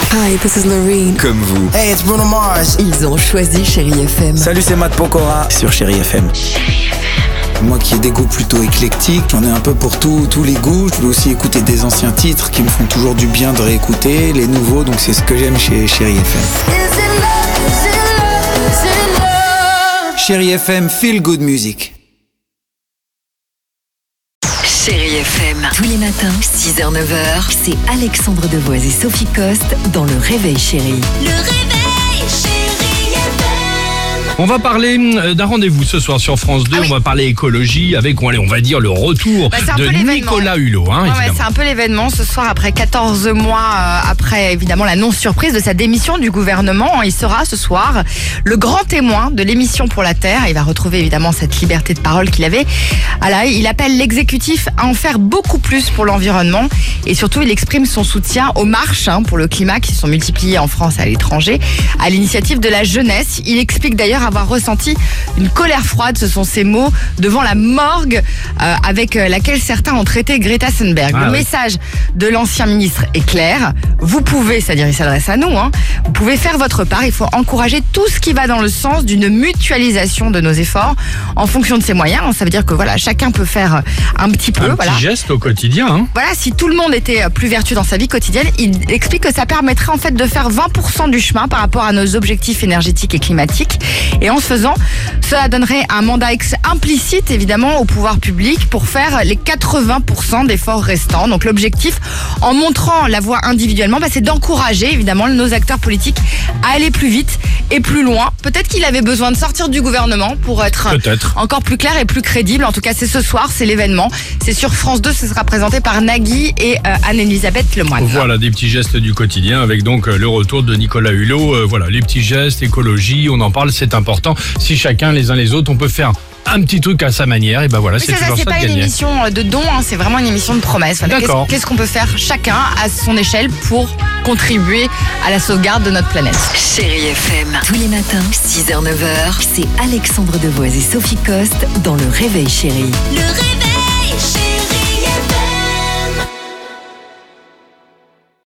Hi, this is Loreen. Comme vous. Hey, it's Bruno Mars. Ils ont choisi Chérie FM. Salut, c'est Matt Pokora sur Chérie FM. Moi qui ai des goûts plutôt éclectiques, j'en ai un peu pour tous les goûts. Je veux aussi écouter des anciens titres qui me font toujours du bien de réécouter, les nouveaux, donc c'est ce que j'aime chez Chérie FM. Chérie FM, feel good music. Chérie FM. Tous les matins, 6h-9h, c'est Alexandre Devoise et Sophie Coste dans Le Réveil Chérie. Le réveil, Chérie FM. On va parler d'un rendez-vous ce soir sur France 2. On va parler écologie avec, on va dire, le retour de Nicolas Hulot. C'est un peu l'événement ce soir après 14 mois, après évidemment l'annonce surprise de sa démission du gouvernement. Il sera ce soir le grand témoin de l'émission Pour la Terre. Il va retrouver évidemment cette liberté de parole qu'il avait. Il appelle l'exécutif à en faire beaucoup plus pour l'environnement et surtout il exprime son soutien aux marches pour le climat qui se sont multipliées en France et à l'étranger à l'initiative de la jeunesse. Il explique d'ailleurs avoir ressenti une colère froide, ce sont ses mots, devant la morgue avec laquelle certains ont traité Greta Thunberg. Le message de l'ancien ministre est clair. Vous pouvez, c'est-à-dire il s'adresse à nous, vous pouvez faire votre part. Il faut encourager tout ce qui va dans le sens d'une mutualisation de nos efforts en fonction de ses moyens. Ça veut dire que chacun peut faire un petit peu. Petit geste au quotidien. Si tout le monde était plus vertueux dans sa vie quotidienne, il explique que ça permettrait en fait de faire 20% du chemin par rapport à nos objectifs énergétiques et climatiques. Et en ce faisant, cela donnerait un mandat implicite évidemment au pouvoir public pour faire les 80% d'efforts restants. Donc l'objectif, en montrant la voie individuellement, c'est d'encourager évidemment nos acteurs politiques à aller plus vite et plus loin. Peut-être qu'il avait besoin de sortir du gouvernement pour être encore plus clair et plus crédible. En tout cas, c'est ce soir, c'est l'événement. C'est sur France 2, ce sera présenté par Nagui et Anne-Elisabeth Lemoine. Voilà, des petits gestes du quotidien avec donc le retour de Nicolas Hulot. Les petits gestes, écologie, on en parle, c'est important. Si chacun, les uns les autres, on peut faire un petit truc à sa manière, et c'est toujours ça de gagner. C'est pas une émission de dons, c'est vraiment une émission de promesses. D'accord. Qu'est-ce qu'on peut faire chacun à son échelle pour contribuer à la sauvegarde de notre planète? Chérie FM. Tous les matins, 6h-9h, c'est Alexandre Devoise et Sophie Coste dans Le Réveil Chérie. Le réveil.